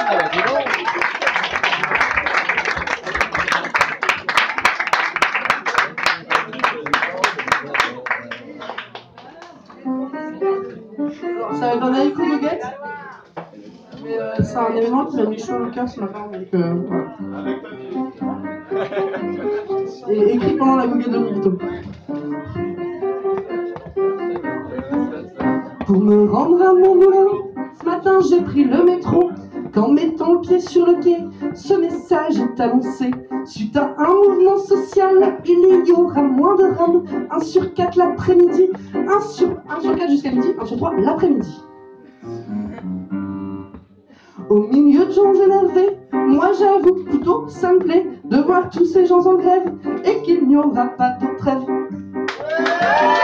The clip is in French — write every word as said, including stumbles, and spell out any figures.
Ça va être un haricot goguette. Mais euh, c'est un événement qui m'a mis chaud au cœur ce matin. Donc, euh, voilà. Et écrit pendant la goguette de Miguito. Pour me rendre à mon boulot, ce matin j'ai pris le métro. Qu'en mettant le pied sur le quai, ce message est annoncé. Suite à un mouvement social, il y aura moins de rames. un sur quatre l'après-midi, un sur, un sur quatre jusqu'à midi, un sur trois l'après-midi. Au milieu de gens énervés, moi j'avoue plutôt ça me plaît de voir tous ces gens en grève et qu'il n'y aura pas de trêve.